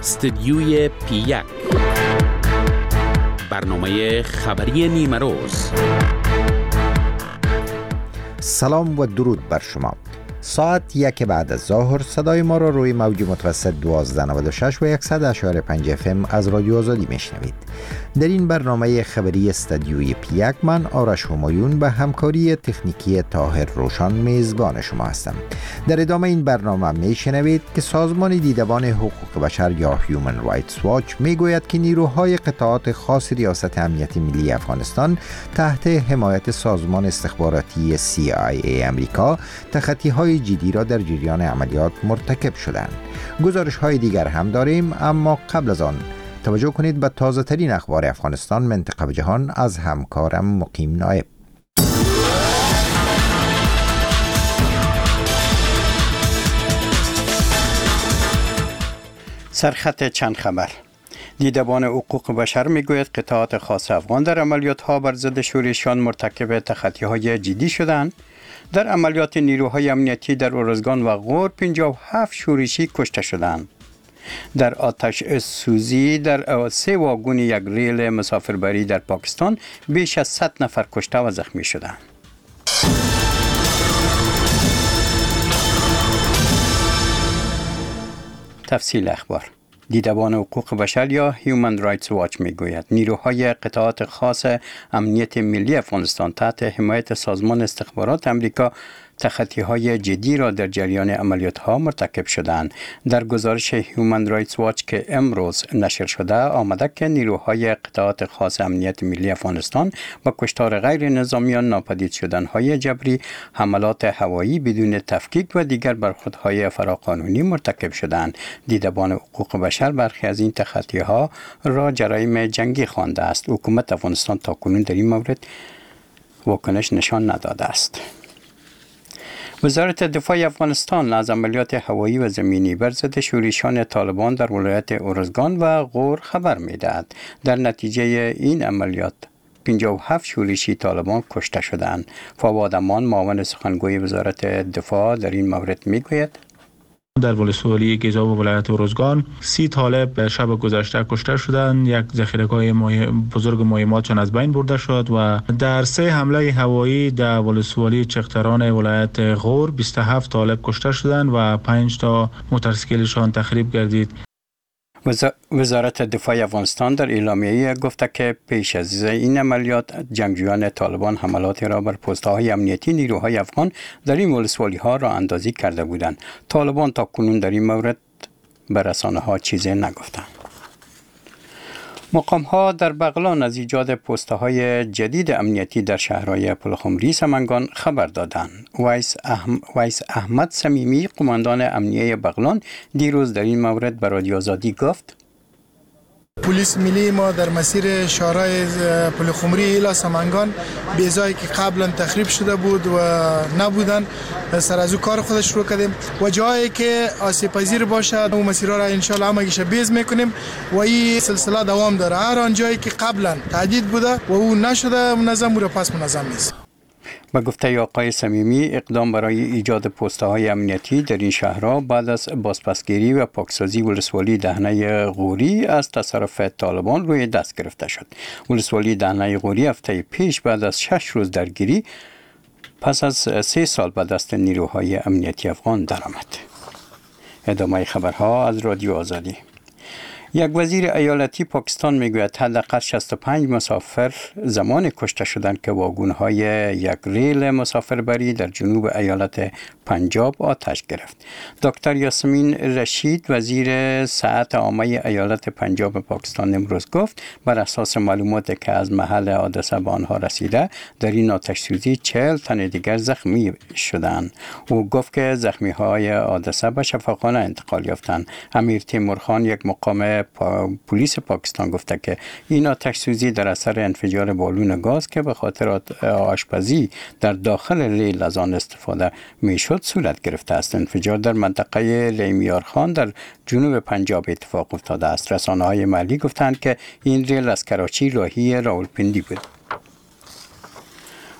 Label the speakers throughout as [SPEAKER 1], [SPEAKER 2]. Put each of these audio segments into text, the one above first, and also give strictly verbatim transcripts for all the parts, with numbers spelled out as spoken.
[SPEAKER 1] استدیوی پی یک برنامه خبری نیمه روز.
[SPEAKER 2] سلام و درود بر شما. ساعت یک بعد از ظهر صدای ما را روی موج متوسط دوازده نود و شش و صد و اشاره پنج اف ام از رادیو آزادی میشنوید. در این برنامه خبری استدیوی پی یک من آرش همایون به همکاری تکنیکی طاهر روشان میزبان شما هستم. در ادامه این برنامه میشنوید که سازمان دیدبان حقوق بشر یا هیومن رایتس واچ میگوید که نیروهای قطاعات خاص ریاست امنیت ملی افغانستان تحت حمایت سازمان استخباراتی سی آی ای امریکا تخطی‌های جدی را در جریان عملیات مرتکب شدند. گزارش های دیگر هم داریم، اما قبل از آن توجه کنید به تازه ترین اخبار افغانستان، منطقه و جهان از همکارم مقیم نایب.
[SPEAKER 3] سرخط چند خبر. دیدبان حقوق بشر میگوید قطاعات خاص افغان در عملیات ها بر ضد شورشیان مرتکب تخطی های جدی شدند. در عملیات نیروهای امنیتی در ارزگان و غور پنجاه و هفت شورشی کشته شدند. در آتش سوزی در سه واگن یک ریل مسافربری در پاکستان بیش از صد نفر کشته و زخمی شدند. تفصیل اخبار. دیدبان حقوق بشر یا هیومن رایتس واچ میگوید نیروهای قطاعات خاص امنیت ملی افغانستان تحت حمایت سازمان استخبارات امریکا تخطی‌های جدی را در جریان عملیات‌ها مرتکب شدند. در گزارش هیومن رایتس واچ که امروز نشر شده آمده که نیروهای قطاعات خاص امنیت ملی افغانستان با کشتار غیر نظامیان، ناپدید شدن‌های جبری، حملات هوایی بدون تفکیک و دیگر برخوردهای فراقانونی مرتکب شدند. دیدبان حقوق بشر برخی از این تخطی‌ها را جرایم جنگی خوانده است. حکومت افغانستان تاکنون در این مورد واکنش نشان نداده است. وزارت دفاع افغانستان از عملیات هوایی و زمینی بر ضد شورشیان طالبان در ولایت ارزگان و غور خبر می‌دهد. در نتیجه این عملیات پنجاه و هفت شورشی طالبان کشته شدند. فواد امان معاون سخنگوی وزارت دفاع در این مورد می‌گوید
[SPEAKER 4] در ولسوالی گیزا و ولایت ارزگان سی طالب شب گذشته کشته شدند. یک ذخیره‌گاه بزرگ مهماتشان از بین برده شد و در سه حمله هوایی در ولسوالی چختران ولایت غور بیست و هفت طالب کشته شدند و پنج تا موتورسیکلشان تخریب گردید.
[SPEAKER 3] وزارت دفاع افغانستان در اعلامیه گفته که پیش از این عملیات جنگجویان طالبان حملاتی را بر پست‌های امنیتی نیروهای افغان در این ولسوالی‌ها را اندازی کرده بودند. طالبان تا کنون در این مورد به رسانه‌ها چیزی نگفتند. مقام‌ها در بغلان از ایجاد پست‌های جدید امنیتی در شهرهای پلخمری، سمنگان خبر دادند. ویس, احم... ویس احمد صمیمی قماندان امنیه بغلان دیروز در این مورد به رادیو آزادی گفت
[SPEAKER 5] پلیس ملی ما در مسیر شهرهای پلخمری الی سمنگان بیزایی که قبلا تخریب شده بود و نبودن سر از او کار خودش شروع کردیم و جایی که آسیب پذیر باشه اون مسیرها را ان شاء الله همگیش بیز میکنیم و این سلسله دوام داره. هر آن جایی که قبلا تعدید بوده و اون نشده منظم او را پس منظم نیست.
[SPEAKER 3] با گفته آقای صمیمی اقدام برای ایجاد پست‌های امنیتی در این شهرها بعد از بازپسگیری و پاکسازی ولسوالی دهنه غوری از تصرف طالبان روی دست گرفته شد. ولسوالی دهنه غوری هفته پیش بعد از شش روز درگیری پس از سه سال به دست نیروهای امنیتی افغان درآمد. ادامه خبرها از رادیو آزادی. یک وزیر ایالتی پاکستان میگوید حداقل شصت و پنج مسافر زمان کشته شدند که واگن‌های یک ریل مسافربری در جنوب ایالت پنجاب آتش گرفت. دکتر یاسمین رشید وزیر صحت عامه ایالت پنجاب پاکستان امروز گفت بر اساس معلوماتی که از محل حادثه به آنها رسیده در این آتش سوزی چهل تن دیگر زخمی شدند. او گفت که زخمی‌های حادثه به شفاخانه انتقال یافتند. امیر تیمور خان یک مقام پا... پلیس پاکستان گفته که این آتش سوزی در اثر انفجار بالون گاز که به خاطر آشپزی در داخل ریل از آن استفاده میشد صورت گرفته است. انفجار در منطقه لیمیار خان در جنوب پنجاب اتفاق افتاده است. رسانه‌های محلی گفتند که این ریل از کراچی راهی راولپندی بود.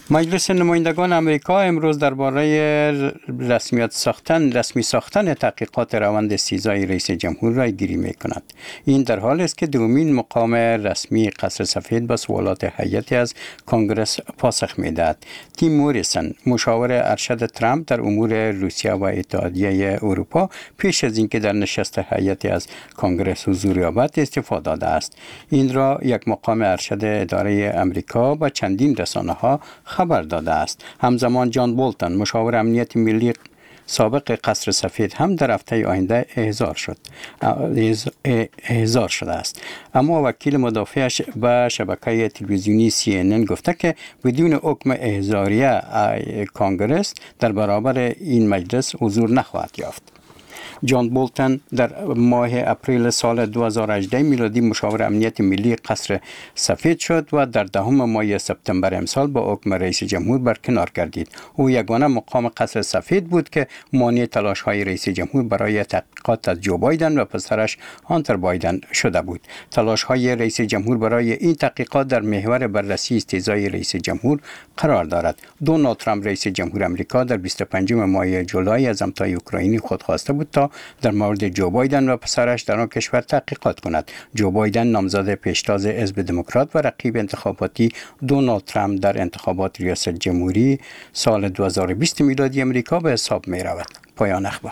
[SPEAKER 3] مجلس نمایندگان امریکا امروز درباره رسمیت ساختن رسمی ساختن تحقیقات روند استیزای رئیس جمهور را گیری می‌کند. این در حالی است که دومین مقام رسمی قصر سفید با سوالات هیئتی از کنگره پاسخ می‌دهد. تیم موریسن، مشاور ارشد ترامپ در امور روسیه و اتحادیه اروپا، پیش از اینکه در نشست هیئتی از کنگره حضور یابد استعفا داده است. این را یک مقام ارشد اداره امریکا با چندین رسانه‌ها خبر داده است. همزمان جان بولتن، مشاور امنیت ملی سابق قصر سفید، هم در هفته آینده احضار شد احضار شده است. اما وکیل مدافعش به شبکه تلویزیونی سی ان ان گفته که بدون حکم احضاریه کنگره در برابر این مجلس حضور نخواهد یافت. جان بولتن در ماه اپریل سال دو هزار و هجده میلادی مشاور امنیت ملی قصر سفید شد و در دهم ماه سپتامبر امسال با حکم رئیس جمهور برکنار گردید. او یگانه مقام قصر سفید بود که مانع تلاش‌های رئیس جمهور برای تحقیقات از جو بایدن و پسرش هانتر بایدن شده بود. تلاش‌های رئیس جمهور برای این تحقیقات در محور بررسی استیزای رئیس جمهور قرار دارد. دونالد ترامپ رئیس جمهور آمریکا در بیست و پنجم ماه جولای از امضای اوکراینی خود خواسته بود تا در مورد جو بایدن و پسرش در آن کشور تحقیقات کند. جو بایدن نامزد پیشتاز حزب دموکرات و رقیب انتخاباتی دونالد ترامپ در انتخابات ریاست جمهوری سال دو هزار و بیست میلادی امریکا به حساب می رود. پایان اخبار.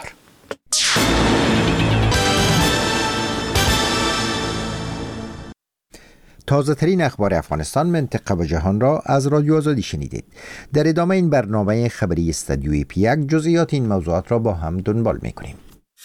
[SPEAKER 2] تازه ترین اخبار افغانستان، منطقه و جهان را از رادیو آزادی شنیدید. در ادامه این برنامه خبری استودیوی پی یک جزئیات این موضوعات را با هم دنبال می کنیم.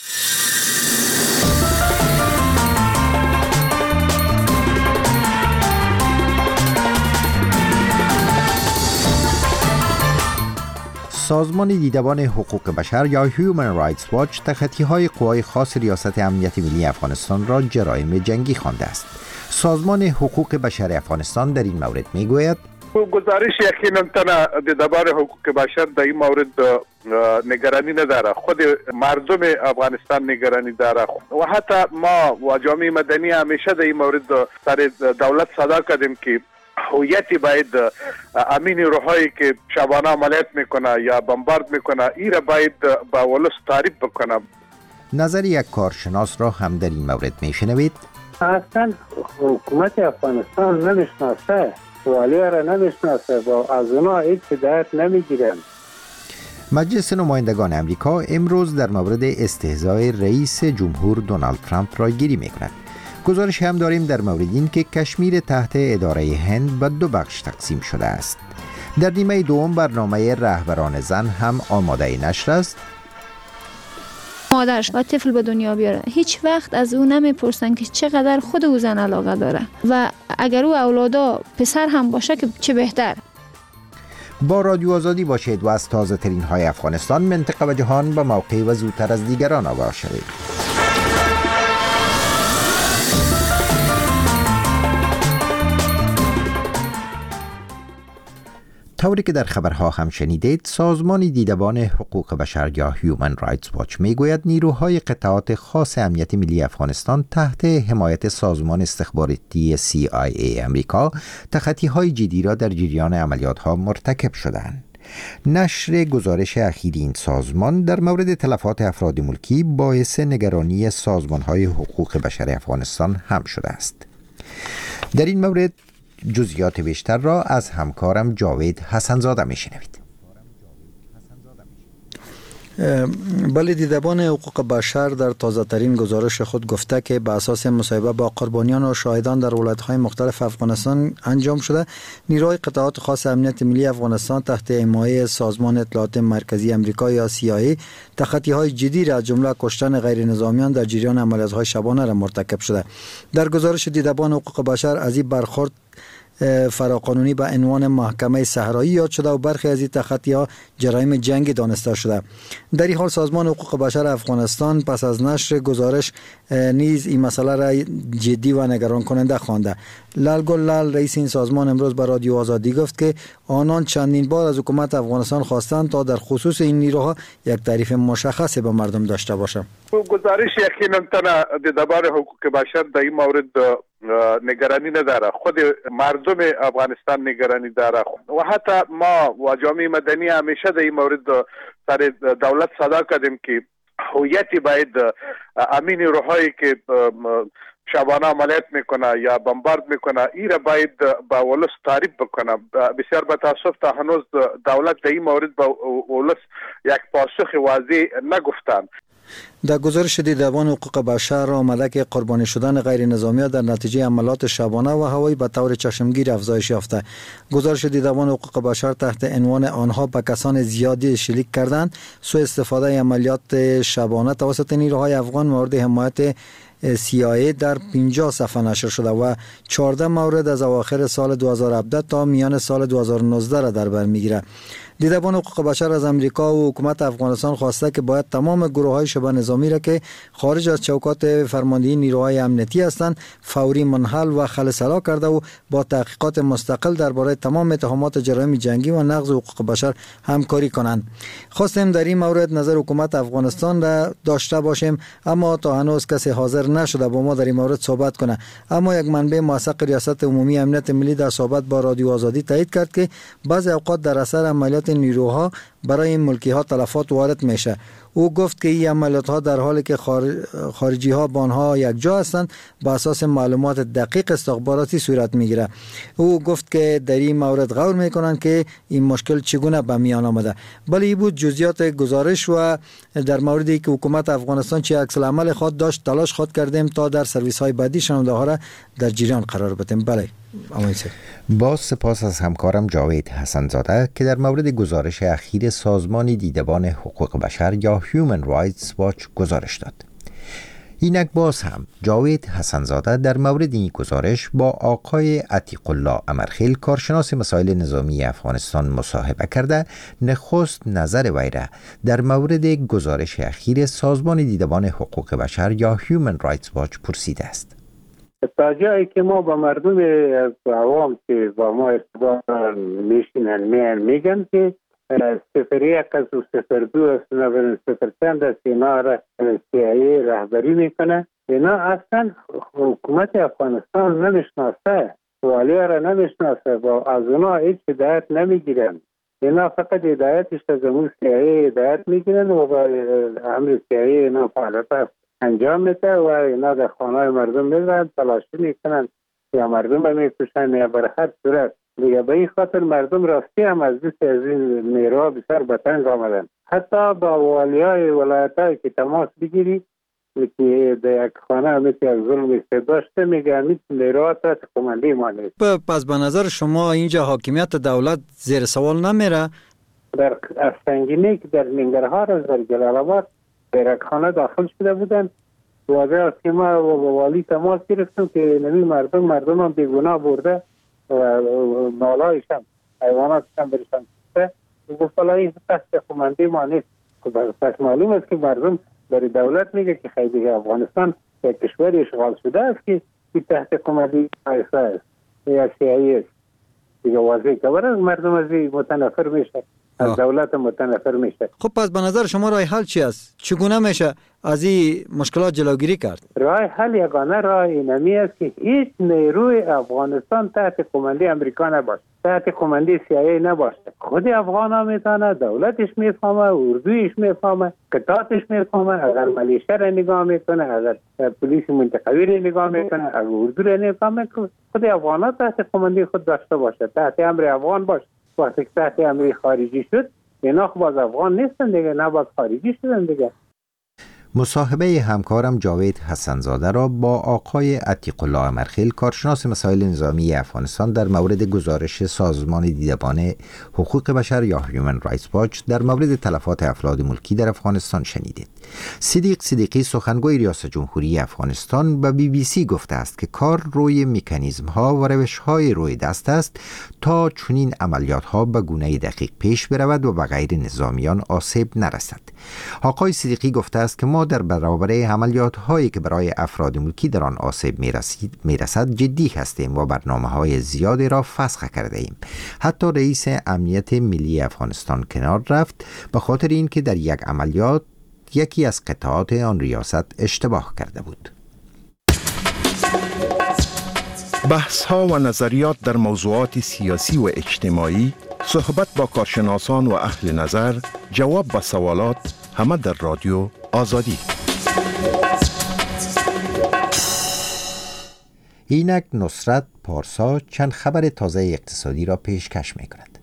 [SPEAKER 2] سازمان دیدبان حقوق بشر یا هیومن رایتس واچ تخطی‌های قوای خاص ریاست امنیت ملی افغانستان را جرایم جنگی خوانده است. سازمان حقوق بشر افغانستان در این مورد میگوید
[SPEAKER 6] گزارش یقینا تنها دیدبان حقوق بشر در این مورد نگرانی نداره، خود مردم افغانستان نگرانی داره و حتی ما و جامعه مدنی همیشه در این مورد سر دولت صدا کردیم که هویتی باید امین روحایی که شبانه عملیات میکنه یا بمبارد میکنه این را باید با ولس تعریف بکنه.
[SPEAKER 2] نظر یک کارشناس را هم در این مورد میشنوید.
[SPEAKER 7] اصلا حکومت افغانستان نمیشناسه، والیه را نمیشناسه و از اونا هیچ هدایت نمیگیرن.
[SPEAKER 2] مجلس نمایندگان امریکا امروز در مورد استهزای رئیس جمهور دونالد ترامپ را گیری میکند. گزارش هم داریم در مورد این که کشمیر تحت اداره هند به دو بخش تقسیم شده است. در نیمه دوم برنامه رهبران زن هم آماده نشر است.
[SPEAKER 8] مادرش و طفل به دنیا بیاره، هیچ وقت از او نمیپرسن که چقدر خود او زن علاقه داره و اگر او اولادا پسر هم باشه که چه بهتر.
[SPEAKER 2] با رادیو آزادی باشید و از تازه ترین های افغانستان، منطقه و جهان به موقع و زودتر از دیگران آگاه شوید. طوری که در خبرها هم شنیدید، سازمان دیدبان حقوق بشر یا هیومن رایتس واچ میگوید نیروهای قطعات خاص امنیت ملی افغانستان تحت حمایت سازمان استخباراتی سی آی ای امریکا تخطی‌های جدی را در جریان عملیات‌ها مرتکب شدند. نشر گزارش اخیر این سازمان در مورد تلفات افراد ملکی باعث نگرانی سازمان‌های حقوق بشر افغانستان هم شده است. در این مورد جزئیات بیشتر را از همکارم جاوید حسنزاده میشنوید.
[SPEAKER 9] بله، دیدبان حقوق بشر در تازه ترین گزارش خود گفته که به اساس مصاحبه با قربانیان و شاهدان در ولایت‌های مختلف افغانستان انجام شده، نیروهای قطعات خاص امنیت ملی افغانستان تحت حمایت سازمان اطلاعات مرکزی آمریکا یا سی آی ای تخطی‌های جدی را از جمله کشتن غیر نظامیان در جریان عملیات‌های شبانه را مرتکب شده. در گزارش دیدبان حقوق بشر از این برخورد فراقانونی به عنوان محکمه صحرایی یاد شده و برخی از این تخطی‌ها جرایم جنگی دانسته شده. در این حال سازمان حقوق بشر افغانستان پس از نشر گزارش نیز این مسئله را جدی و نگران کننده خوانده. لال گل لال رئیس این سازمان امروز به رادیو آزادی گفت که آنان چندین بار از حکومت افغانستان خواستند تا در خصوص این نیروها یک تعریف مشخصی به مردم داشته باشند.
[SPEAKER 6] گزارش یقینا تنها دیدبان حقوق بشر در این مورد نگرانی نداره، خود مردم افغانستان نگرانی داره و حتی ما و جامعه مدنی همیشه در این مورد سر دولت صدا کردیم که هویتی باید امین روحایی که شبانه عملیات میکنه یا بمبارد میکنه ایره باید با ولس تعریف بکنه. بسیار با تاسف تا هنوز دولت در این مورد با ولس یک پاسخ واضح نگفتن.
[SPEAKER 9] در گزارش دیدبان حقوق بشر آمده که قربانی شدن غیر نظامیان در نتیجه عملیات شبانه و هوایی به طور چشمگیر افزایش یافته. گزارش دیدبان حقوق بشر تحت عنوان آنها به کسان زیادی شلیک کردند، سوء استفاده عملیات شبانه توسط نیروهای افغان مورد حمایت سی آی ای در پنجاه صفحه نشر شده و چهارده مورد از اواخر سال دو هزار و هفده تا میان سال دو هزار و نوزده را در بر میگیرد. دیدبان حقوق بشر از امریکا و حکومت افغانستان خواسته که باید تمام گروه‌های شبه نظامی را که خارج از چوکات فرماندهی نیروهای امنیتی هستند فوری منحل و خلسلا کرده و با تحقیقات مستقل درباره تمام اتهامات جرایم جنگی و نقض حقوق بشر همکاری کنند. خواستیم در این مورد نظر حکومت افغانستان را داشته باشیم، اما تا هنوز کسی حاضر نشده با ما در این مورد صحبت کنه. اما یک منبع موثق ریاست عمومی امنیت ملی در صحبت با رادیو آزادی تایید کرد که بعضی اوقات در اثر عملیات نیروها برای ملکی ها تلفات وارد میشه. او گفت که این عملیات ها در حالی که خارجی ها با آنها یک جا هستند با اساس معلومات دقیق استخباراتی صورت میگیره. او گفت که در این مورد غور میکنند که این مشکل چگونه به میان آمده. ولی این بود جزئیات گزارش و در موردی که حکومت افغانستان چه عکس العمل خود داشت تلاش خود کردیم تا در سرویس های بعدی شنونده ها را در جریان قرار بدیم. بله
[SPEAKER 2] با سپاس از همکارم جاوید حسنزاده که در مورد گزارش اخیر سازمان دیدبان حقوق بشر یا Human Rights Watch گزارش داد. اینک باز هم جاوید حسنزاده در مورد این گزارش با آقای عتیق الله امرخیل کارشناس مسائل نظامی افغانستان مصاحبه کرده نخست نظر وی را در مورد گزارش اخیر سازمان دیدبان حقوق بشر یا Human Rights Watch پرسیده است.
[SPEAKER 7] تا جایی که ما با مردم عوام که با ما ارتباط میشینن میان میگن که صفر یک از و صفر دو از و صفر چند از اینا را سی آی ای رهبری میکنه. اینا اصلا حکومت افغانستان نمیشناسه، والیا را نمیشناسه، با از اونا هیچ هدایت نمیگیرن. اینا فقط هدایتش از امون سی آی ای هدایت میگیرن و با امر سی آی ای اینا فعالیت انجام میده و اینا در خانه مردم میزن تلاشی میکنن یا مردم رو میکشن یا بر هر صورت دیگه. به این خاطر مردم راستی هم از دست از این نیروها بسیار به تنگ آمدن. حتی با والیای ولایت هایی که تماس بگیری که در یک خانه مثل یک ظلم داشته میگه همیت نیروها تا تکمالی ما نیست.
[SPEAKER 9] پس به نظر شما اینجا حاکمیت دولت زیر سوال نمیره؟
[SPEAKER 7] در افسنگینی که در ننگرهار از در جلال آباد در یک خانه داخل شده بودن، واضح است که ما با والی تماس گرفتم که نمی مردم مردم هم بیگناه برده و مالایش هم حیوانات هم برشان کشته. گفت والا این قصد خمانده ما نیست. پس معلوم است که مردم برای دولت میگه که خیلی افغانستان یک کشور اشغال شده است که تحت خمانده آیسا است یا سی آی است. دیگه واضح که برای مردم از این متنفر میشه، از دولت متنفر میشه.
[SPEAKER 9] خب پس به نظر شما راه حل چی است؟ چگونه میشه از این مشکلات جلوگیری کرد؟
[SPEAKER 7] راه حل یگانه راه اینمی است که هیچ نیروی افغانستان تحت کمانده امریکا نباشه، تحت کمانده سی آی ای نباشه. خود افغان ها میتونه، دولتش میفهمه، اردویش میفهمه، قطعاتش میفهمه. اگر ملیشه را نگاه میکنه، اگر پلیس منطقوی را نگاه میکنه، اگر اردو را نفهمه، خود افغان ها تحت کمانده خود داشته باشه، تحت امر افغان باشه. وقتی تحت امر خارجی شد اینا خب باز افغان نیستن دیگه، نه باز خارجی شدن دیگه.
[SPEAKER 2] مصاحبه همکارم جاوید حسنزاده را با آقای عتیق الله امرخیل کارشناس مسائل نظامی افغانستان در مورد گزارش سازمان دیدبان حقوق بشر یا Human Rights Watch در مورد تلفات افراد ملکی در افغانستان شنیدید. صدیق صدیقی سخنگوی ریاست جمهوری افغانستان به بی بی سی گفته است که کار روی مکانیزم ها و روش های روی دست است تا چنین عملیات ها به گونه دقیق پیش برود و به غیر نظامیان آسیب نرسد. آقای صدیقی گفته است که ما در برابر عملیات هایی که برای افراد ملکی در آن آسیب میرسد جدی هستیم و برنامه های زیادی را فسخ کرده ایم. حتی رئیس امنیت ملی افغانستان کنار رفت به خاطر اینکه در یک عملیات یکی از قطعات آن ریاست اشتباه کرده بود.
[SPEAKER 10] بحث ها و نظریات در موضوعات سیاسی و اجتماعی، صحبت با کارشناسان و اهل نظر، جواب به سوالات، همه در رادیو آزادی.
[SPEAKER 2] اینک نصرت پارسا چند خبر تازه اقتصادی را پیشکش می کند.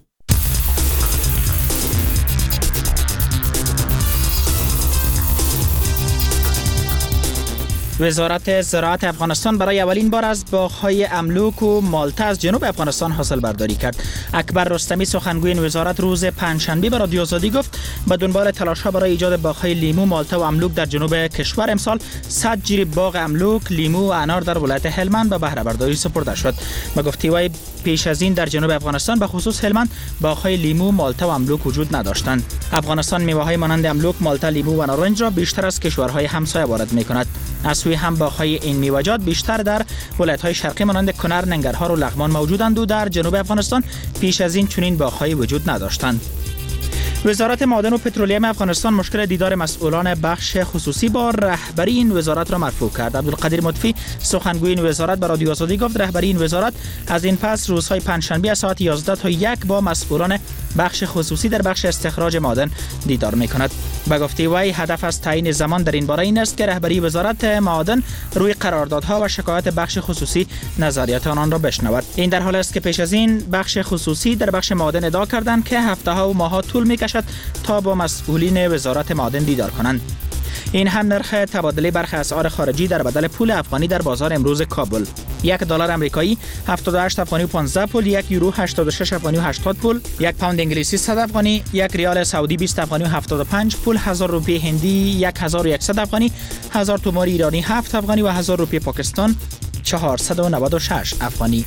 [SPEAKER 11] وزارت زراعت افغانستان برای اولین بار از باغ‌های املوک و مالته از جنوب افغانستان حاصل برداری کرد. اکبر رستمی سخنگوی این وزارت روز پنجشنبه به رادیو آزادی گفت به دنبال تلاش‌ها برای ایجاد باغ‌های لیمو، مالته و املوک در جنوب کشور امسال صد جیری باغ املوک، لیمو و انار در ولایت هلمند به بهره برداری سپرده شد. به گفته وی پیش از این در جنوب افغانستان به خصوص هلمند باغ‌های لیمو، مالته و املوک وجود نداشتند. افغانستان میوه‌های مانند املوک، مالته، لیمو و نارنج را بیشتر از کشورهای همسایه وارد می‌کند. از سوی هم باغ‌های این میوه‌جات بیشتر در ولایت‌های شرقی مانند کنر، ننگرهار و لغمان موجودند و در جنوب افغانستان پیش از این چنین باغ‌هایی وجود نداشتند. وزارت معدن و پترولیم افغانستان مشکل دیدار مسئولان بخش خصوصی با رهبری این وزارت را مرفوع کرد. عبدالقدیر مطفی سخنگوی این وزارت به رادیو آزادی گفت رهبری این وزارت از این پس روزهای پنجشنبه از ساعت یازده تا یک با مسئولان بخش خصوصی در بخش استخراج معدن دیدار می‌کند. به گفته وی هدف از تعیین زمان در این باره این است که رهبری وزارت معدن روی قراردادها و شکایات بخش خصوصی نظریات آنان را بشنود. این در حالی است که پیش از این بخش خصوصی در بخش معدن ادعا کردند که هفته‌ها و ماه‌ها طول می‌کشد تا با مسئولین وزارت معدن دیدار کنند. این هم نرخ تبادله برخی اسعار خارجی در بدل پول افغانی در بازار امروز کابل. یک دلار آمریکایی هفتاد و هشت افغانی و پانزده پول، یک یورو هشتاد و شش افغانی و هشتاد پول، یک پوند انگلیسی صد افغانی، یک ریال سعودی بیست افغانی و هفتاد و پنج پول، هزار روپیه هندی یک هزار و صد افغانی، هزار تومان ایرانی هفت افغانی و هزار روپیه پاکستان چهارصد و نود و شش افغانی.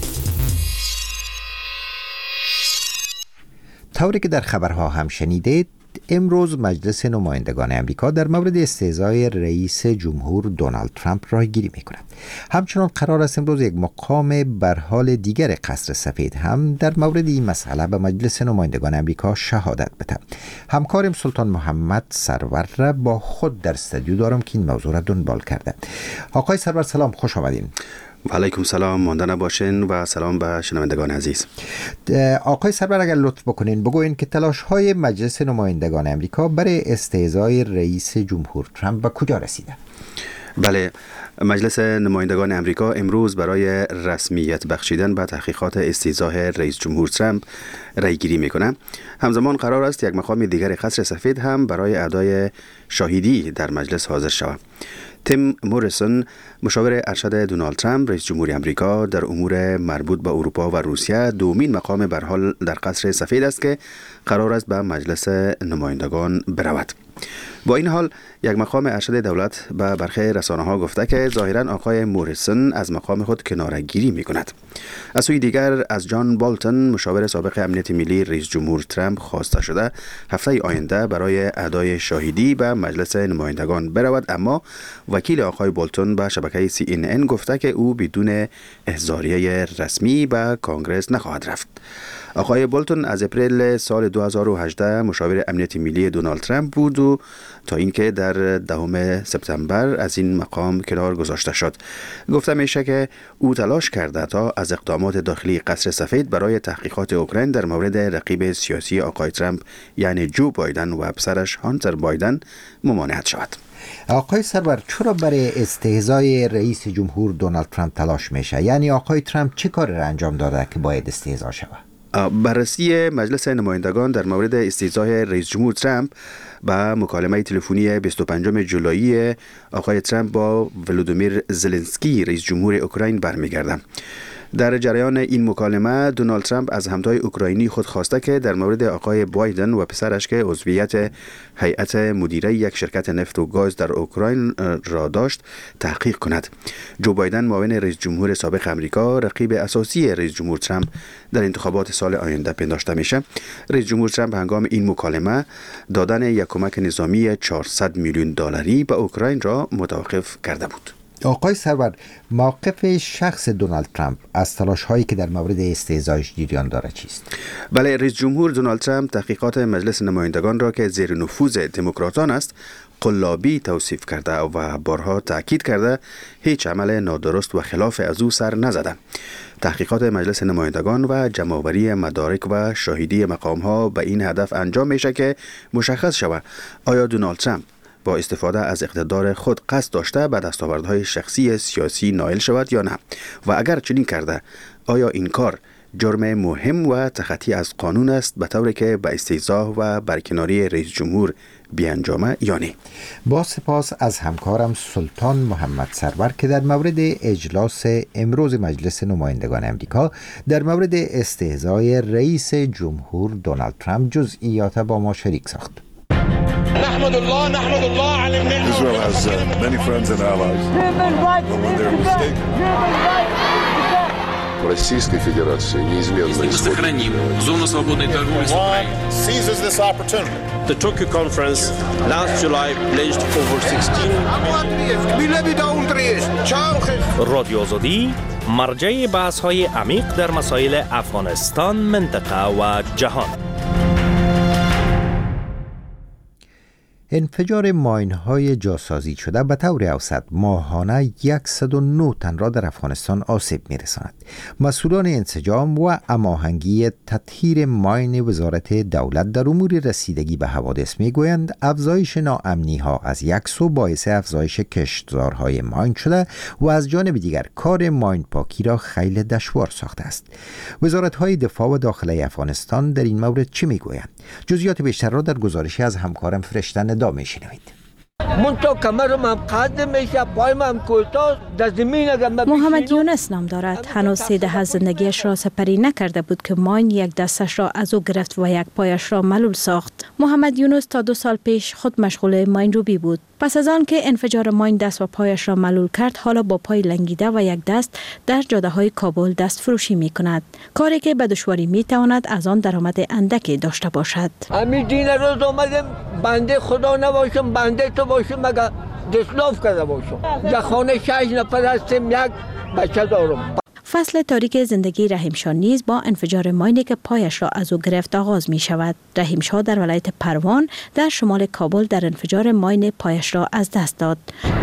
[SPEAKER 2] طوری که در خبرها هم شنیدید، امروز مجلس نمایندگان امریکا در مورد استعزای رئیس جمهور دونالد ترامپ راهگیری می‌کند. همچنان قرار است امروز یک مقام بر حال دیگر قصر سفید هم در مورد این مسئله به مجلس نمایندگان امریکا شهادت بده. همکارم سلطان محمد سرور را با خود در استودیو دارم که این موضوع را دنبال کرده. آقای سرور سلام، خوش آمدین.
[SPEAKER 12] و علیکم سلام، مانده نباشین و سلام به شنوندگان عزیز.
[SPEAKER 2] آقای سرور اگر لطف بکنین بگوین که تلاش های مجلس نمایندگان امریکا برای استعزای رئیس جمهور ترامپ به کجا رسیده؟
[SPEAKER 12] بله، مجلس نمایندگان امریکا امروز برای رسمیت بخشیدن به تحقیقات استعزای رئیس جمهور ترامپ رای گیری میکنه. همزمان قرار است یک مقام دیگر قصر سفید هم برای ادای شاهدی در مجلس حاضر شود. تیم موریسون، مشاور ارشد دونالد ترامپ رئیس جمهوری امریکا در امور مربوط به اروپا و روسیه، دومین مقام به حال در قصر سفید است که قرار است به مجلس نمایندگان برود. با این حال یک مقام ارشد دولت به برخی رسانه‌ها گفته که ظاهراً آقای موریسون از مقام خود کناره‌گیری می‌کند. از سوی دیگر از جان بالتون، مشاور سابق امنیت ملی رئیس جمهور ترامپ، خواسته شده هفته آینده برای ادای شاهدی به مجلس نمایندگان برود، اما وکیل آقای بالتون به شبکه سی ان ان گفته که او بدون احضاریه رسمی به کنگره نخواهد رفت. آقای بولتون از اپریل سال دو هزار و هجده مشاور امنیت ملی دونالد ترامپ بود و تا اینکه در دهم سپتامبر از این مقام کنار گذاشته شد. گفته میشه که او تلاش کرده تا از اقدامات داخلی قصر سفید برای تحقیقات اوکراین در مورد رقیب سیاسی آقای ترامپ یعنی جو بایدن و پسرش هانتر بایدن ممانعت شود.
[SPEAKER 2] آقای سرور، چرا برای استهزای رئیس جمهور دونالد ترامپ تلاش میشه؟ یعنی آقای ترامپ چه کار را انجام داده که باید استهزا شود؟
[SPEAKER 12] بررسی مجلس نمایندگان در مورد استهزای رئیس جمهور ترامپ با مکالمه تلفنی بیست و پنجم جولای آقای ترامپ با ولودیمیر زلنسکی رئیس جمهور اوکراین برمیگردد. در جریان این مکالمه دونالد ترامپ از همتای اوکراینی خود خواسته که در مورد آقای بایدن و پسرش که عضویت هیئت مدیره یک شرکت نفت و گاز در اوکراین را داشت تحقیق کند. جو بایدن معاون رئیس جمهور سابق امریکا، رقیب اساسی رئیس جمهور ترامپ در انتخابات سال آینده پنداشته میشه. رئیس جمهور ترامپ هنگام این مکالمه دادن یک کمک نظامی چهارصد میلیون دلاری به اوکراین را متوقف کرده بود.
[SPEAKER 2] آقای سرور، موقف شخص دونالد ترامپ از تلاش هایی که در مورد استهزایش جریان داره چیست؟
[SPEAKER 12] بله، رئیس جمهور دونالد ترامپ تحقیقات مجلس نمایندگان را که زیر نفوذ دموکراتان است قلابی توصیف کرده و بارها تاکید کرده هیچ عمل نادرست و خلاف از او سر نزده. تحقیقات مجلس نمایندگان و جمع‌آوری مدارک و شاهدی مقام‌ها به این هدف انجام میشه که مشخص شود آیا دونالد ترامپ با استفاده از اقتدار خود قصد داشته به دستاوردهای شخصی سیاسی نائل شود یا نه، و اگر چنین کرده آیا این کار جرم مهم و تخطی از قانون است به طوری که به استیضاح و برکناری رئیس جمهور بیانجامه یا نه.
[SPEAKER 2] با سپاس از همکارم سلطان محمد سرور که در مورد اجلاس امروز مجلس نمایندگان امریکا در مورد استهزای رئیس جمهور دونالد ترامپ جزئیات با ما شریک ساخت.
[SPEAKER 13] نحمد الله نحمد الله على النعمة. Israel has uh, many friends and allies. But when they're mistaken. Российской Федерации неизменно
[SPEAKER 1] сохраним зону свободной торговли с Украиной.
[SPEAKER 13] Seizes this opportunity. The Tokyo conference last July pledged over sixteen.
[SPEAKER 14] رادیو آزادی مرجع بحث‌های عمیق در مسائل افغانستان، منطقه و جهان.
[SPEAKER 2] انفجار ماین‌های جاسازی شده به طور اوسط ماهانه صد و نه تن را در افغانستان آسیب می‌رساند. مسئولان انسجام و هماهنگی تطهیر ماین وزارت دولت در امور رسیدگی به حوادث می‌گویند افزایش ناامنی‌ها از یک سو باعث افزایش کشتزارهای ماین شده و از جانب دیگر کار ماین پاکی را خیلی دشوار ساخته است. وزارت‌های دفاع و داخلی افغانستان در این مورد چه می‌گویند؟ جزئیات بیشتر را در گزارشی از همکارم فرشته ندا میشنوید.
[SPEAKER 15] محمد یونس نام دارد. هنوز سه دهه زندگیش را سپری نکرده بود که ماین یک دستش را از او گرفت و یک پایش را ملول ساخت. محمد یونس تا دو سال پیش خود مشغول ماین روبی بود. پس از آن که انفجار ماین دست و پایش را ملول کرد، حالا با پای لنگیده و یک دست در جاده های کابل دست فروشی می کند. کاری که به دشواری می تواند از آن درآمد اندکی داشته باشد.
[SPEAKER 16] همین دین روز آمدم بنده خدا نباشم، بنده تو باشم، مگه دسلاف کرده باشم. در خانه شش نفر هستیم، یک بچه دارم.
[SPEAKER 15] فصل تاریک زندگی رحیم شاه نیز با انفجار ماینی که پایش را از او گرفت آغاز می شود. رحیم شاه در ولایت پروان در شمال کابل در انفجار ماین پایش را از دست داد.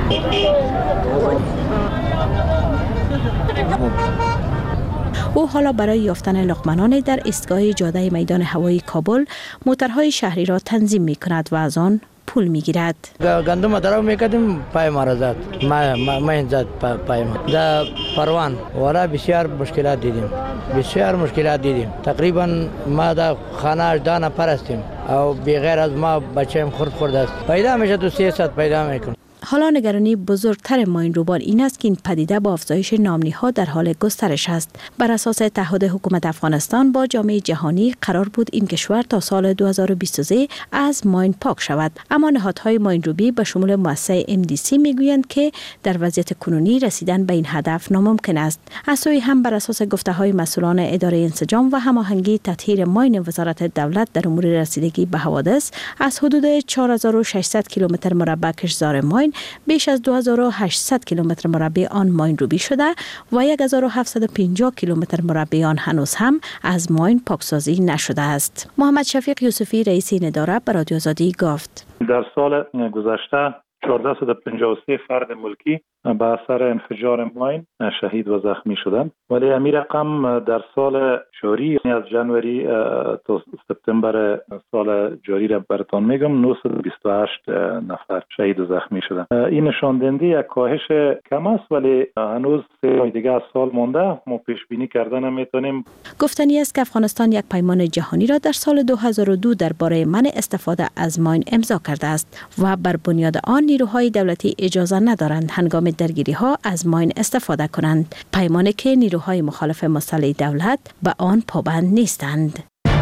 [SPEAKER 15] او حالا برای یافتن لقمه‌نان در ایستگاه جاده میدان هوایی کابل موترهای شهری را تنظیم می کند و از آن پول میگیرد.
[SPEAKER 17] گندم درو میکردیم پای ما زد ما ما زد پای ما در پروان ورا بسیار مشکلات دیدیم بسیار مشکلات دیدیم. تقریبا ما در خانه دانه پرستیم او بغیر از ما بچه‌م خورد خورد است. پیدا میشه تو سیاست پیدا میکنه.
[SPEAKER 15] حالا نگرانی بزرگتر ماین روبان این است که این پدیده با افزایش ناامنی‌ها در حال گسترش است. بر اساس تعهد حکومت افغانستان با جامعه جهانی قرار بود این کشور تا سال دو هزار و بیست و سه از ماین پاک شود، اما نهادهای ماین روبی به شمول مؤسسه ام دی سی میگویند که در وضعیت کنونی رسیدن به این هدف ناممکن است. از سوی هم بر اساس گفته‌های مسئولان اداره انسجام و هماهنگی تطهیر ماین وزارت دولت در امور رسیدگی به حوادث از حدود چهار هزار و ششصد کیلومتر مربع کشتزار ماین بیش از دو هزار و هشتصد کیلومتر مربع آن ماین روبی شده و هزار و هفتصد و پنجاه کیلومتر مربع آن هنوز هم از ماین پاکسازی نشده است. محمد شفیق یوسفی رئیس این اداره به رادیو آزادی گفت:
[SPEAKER 18] در سال گذشته چهارصد و پنجاه و سه فرد ملکی به اثر انفجار ماین شهید و زخمی شدند، ولی این رقم در سال جاری از جنوری تا سپتامبر سال جاری را براتون میگم نهصد و بیست و هشت نفر شهید و زخمی شدند. این نشان دهنده یک کاهش کم است، ولی هنوز سه ماه دیگه از سال مانده، ما پیش بینی کردن نمیتونیم.
[SPEAKER 15] گفتنی است که افغانستان یک پیمان جهانی را در سال دو هزار و دو درباره منع استفاده از ماین امضا کرده است و بر بنیاد آن نیروهای دولتی اجازه ندارند هنگام درگیری ها از ماین استفاده کنند، پیمانی که نیروهای مخالف مسلح دولت به آن پابند نیستند.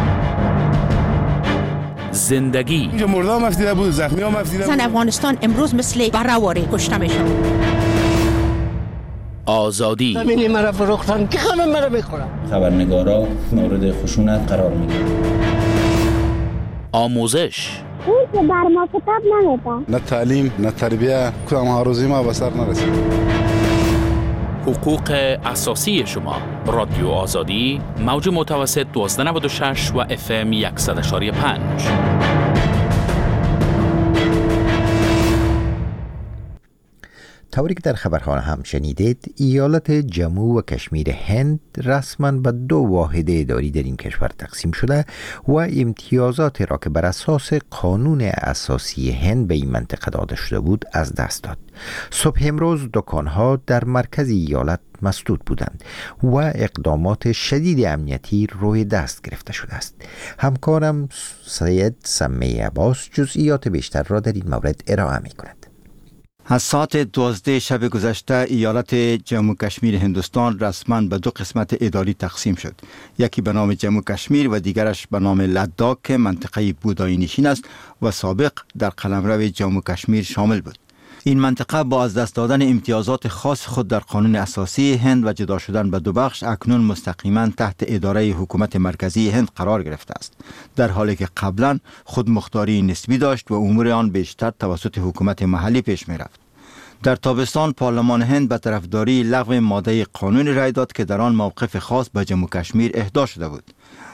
[SPEAKER 1] زندگی
[SPEAKER 19] اینجا مرده هم افتیده بود، زخمی هم افتیده بود.
[SPEAKER 20] زن افغانستان امروز مثل برهواری کشته میشن.
[SPEAKER 1] آزادی
[SPEAKER 16] زمینی مرا فروختن که خانم مرا بخورم.
[SPEAKER 21] خبرنگارا مورد خشونت قرار میگیرن.
[SPEAKER 1] آموزش
[SPEAKER 22] اون که بر ما کتاب نمیده.
[SPEAKER 19] نه تعلیم نه تربیه، کدام هاروزی ما به سر نرسید.
[SPEAKER 1] حقوق اساسی شما. رادیو آزادی موج متوسط دوازده نود و شش و اف ام صد و پنج.
[SPEAKER 2] طوری که در خبرها هم شنیدید، ایالت جموں و کشمیر هند رسما به دو واحد اداری در این کشور تقسیم شده و امتیازات را که بر اساس قانون اساسی هند به این منطقه داده شده بود از دست داد. صبح امروز دکانها در مرکز ایالت مسدود بودند و اقدامات شدید امنیتی روی دست گرفته شده است. همکارم سید سمی عباس جزئیات بیشتر را در این مورد ارائه می کند.
[SPEAKER 4] از ساعت دوازده شب گذشته ایالت جموں کشمیر هندوستان رسما به دو قسمت اداری تقسیم شد. یکی به نام جموں کشمیر و دیگرش به نام لداخ که منطقه بودایی نشین است و سابق در قلمرو جموں کشمیر شامل بود. این منطقه با از دست دادن امتیازات خاص خود در قانون اساسی هند و جدا شدن به دو بخش اکنون مستقیما تحت اداره حکومت مرکزی هند قرار گرفته است، در حالی که قبلا خودمختاری نسبی داشت و امور آن بیشتر توسط حکومت محلی پیش می رفت. در تابستان پارلمان هند به طرفداری لغو ماده قانون رای داد که در آن موقف خاص به جموں کشمیر اهدا شده بود.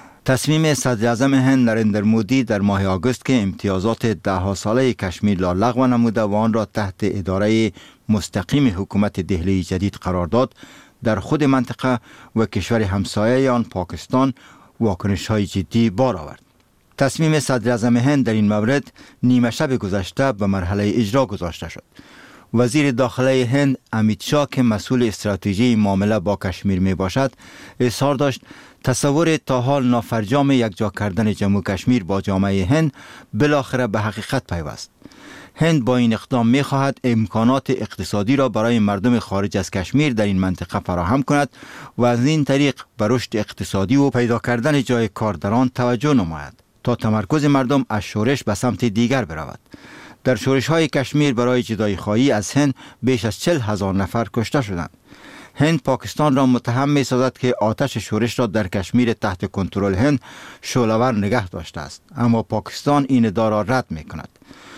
[SPEAKER 4] تصمیم صدر اعظم هند نریندر مودی در ماه آگوست که امتیازات ده ساله کشمیر را لغو نموده و آن را تحت اداره مستقیم حکومت دهلی جدید قرار داد، در خود منطقه و کشور همسایه آن پاکستان واکنش‌های جدی بار آورد. تصمیم صدر اعظم هند در این مورد نیمه شب گذشته به مرحله اجرا گذاشته شد. وزیر داخله هند امیت شاه که مسئول استراتژی معامله با کشمیر می باشد اظهار داشت تصور تا حال نافرجام یکجا کردن جموں کشمیر با جامعه هند بالاخره به حقیقت پیوست. هند با این اقدام می خواهد امکانات اقتصادی را برای مردم خارج از کشمیر در این منطقه فراهم کند و از این طریق به رشد اقتصادی و پیدا کردن جای کار در آن توجه نماید تا تمرکز مردم از شورش به سمت دیگر برود. در شورش های کشمیر برای جدایی خواهی از هند بیش از چل هزار نفر کشته شدند. هند پاکستان را متهم می سازد که آتش شورش را در کشمیر تحت کنترل هند شعله‌ور نگه داشته است، اما پاکستان این ادعا را رد می کند.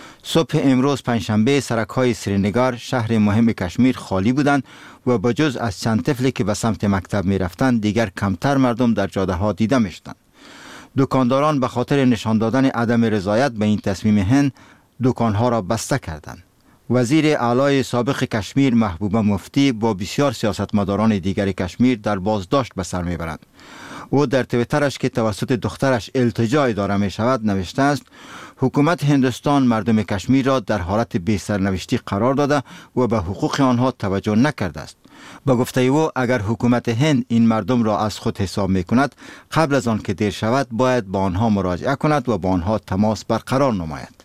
[SPEAKER 4] صبح امروز پنجشنبه سرک های سرینگر شهر مهم کشمیر خالی بودند و بجز از چند طفلی که به سمت مکتب می رفتند دیگر کمتر مردم در جاده ها دیده می شدند. دکانداران به خاطر نشان دادن عدم رضایت به این تصمیم هند دکانها را بسته کردند. وزیر اعلی سابق کشمیر محبوبه مفتی با بسیار سیاستمداران دیگر کشمیر در بازداشت به سر میبرند. او در تویترش که توسط دخترش التجا اداره می شود نوشته است حکومت هندوستان مردم کشمیر را در حالت بی سرنوشتی قرار داده و به حقوق آنها توجه نکرده است. با گفته او اگر حکومت هند این مردم را از خود حساب می کند قبل از آن که دیر شود باید با آنها مراجعه کند و با آنها تماس برقرار نماید.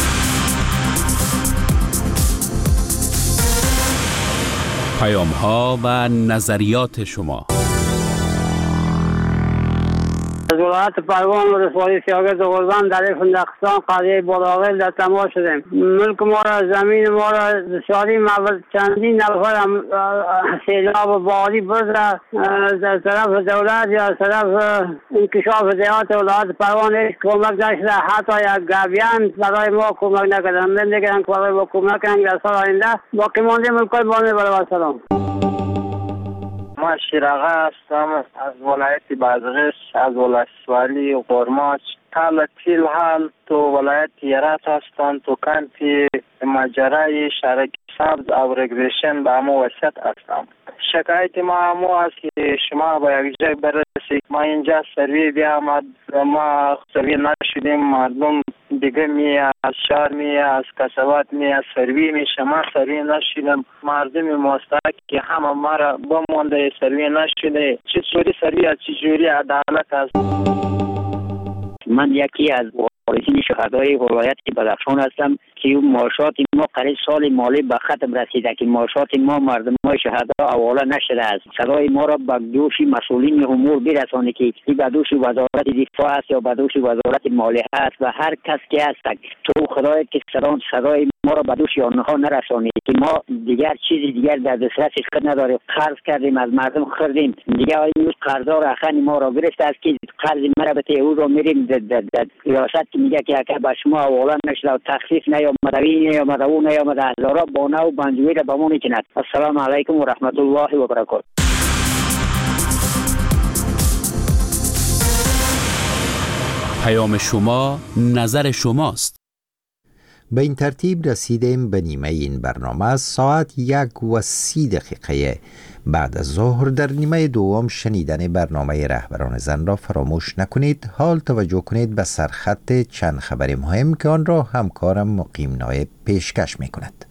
[SPEAKER 1] پیام ها و نظریات شما.
[SPEAKER 5] از ولایت پروان و ولسوالی سیاگرد غربان در فندقستان قریه بالاغل در تماس شدیم. ملک ما را زمین ما را بسیاری مورد چندین نفر سیلاب و باری برد در طرف دولت یا طرف انکشاف دیات ولایت پروان هیچ کمک نشده، حتی یک گابیان برای ما کمک نکردن. من دیگران که برای ما کمک کنند در سال آینده باقی مانده ملکای بانه برای سلام.
[SPEAKER 23] ما شیراغه هستم از ولایت بادغیس، از ولسوالی قرماچ. حالا تیل حال تو ولایت هرات هستم، تو کانتی ماجرای شرک سبز او رگریشن به همو وسط هستم. شکایت ما همو است که شما با یک جای برسید. ما اینجا سروی بیامد، ما سروی نشدیم، مردم دیگه می از شهر می از کسوات می از سروی می شما سروی نشدیم. مردم مستحق که همه ما را بمونده سروی نشده. چطوری سروی از چجوری عدالت است؟
[SPEAKER 24] من یکی از وارثین شهدای ولایت بدخشان هستم که معاشات ما قریب سال مالی به ختم رسیده که معاشات ما مردم های شهدا حواله نشده است. صدای ما را به دوش مسئولین امور برسانید که این به دوش وزارت دفاع است یا به دوش وزارت مالیه است و هر کس که هست تو خدایت که صدای ما را به دوش آنها نرسانید که ما دیگر چیزی دیگر در دسترس خود نداریم. قرض کردیم از مردم خریدیم دیگه این قرضا را اخن ما را گرفته است که قرض مربوطه او را میریم در ریاست که میگه که اگر به شما حواله نشده و تخفیف نیامده نیامده او نیامده هزارا بانه و بنجوی را بمون کند. السلام علیکم و رحمت الله و برکاته.
[SPEAKER 1] پیام شما نظر شماست.
[SPEAKER 2] به این ترتیب رسیدیم به نیمه این برنامه. ساعت یک و سی دقیقه بعد از ظهر در نیمه دوم شنیدن برنامه رهبران زن را فراموش نکنید. حال توجه کنید به سرخط چند خبر مهم که آن را همکارم مقیم نایب پیشکش می کند.